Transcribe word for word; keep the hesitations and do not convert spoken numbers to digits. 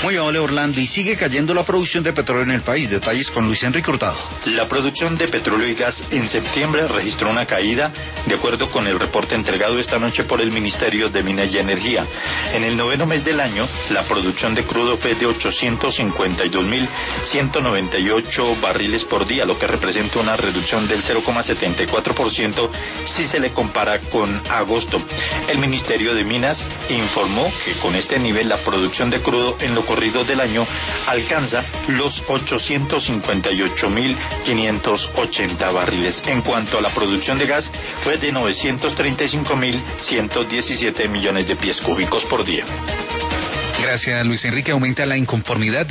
Muy amable, Orlando, y sigue cayendo la producción de petróleo en el país. Detalles con Luis Enrique Hurtado. La producción de petróleo y gas en septiembre registró una caída, de acuerdo con el reporte entregado esta noche por el Ministerio de Minas y Energía. En el noveno mes del año, la producción de crudo fue de ochocientos cincuenta y dos mil ciento noventa y ocho barriles por día, lo que representa una reducción del cero coma setenta y cuatro por ciento si se le compara con agosto. El Ministerio de Minas informó que con este nivel la producción de crudo en lo corrido del año alcanza los ochocientos cincuenta y ocho mil quinientos ochenta barriles. En cuanto a la producción de gas, fue de novecientos treinta y cinco mil ciento diecisiete millones de pies cúbicos por día. Gracias, Luis Enrique. Aumenta la inconformidad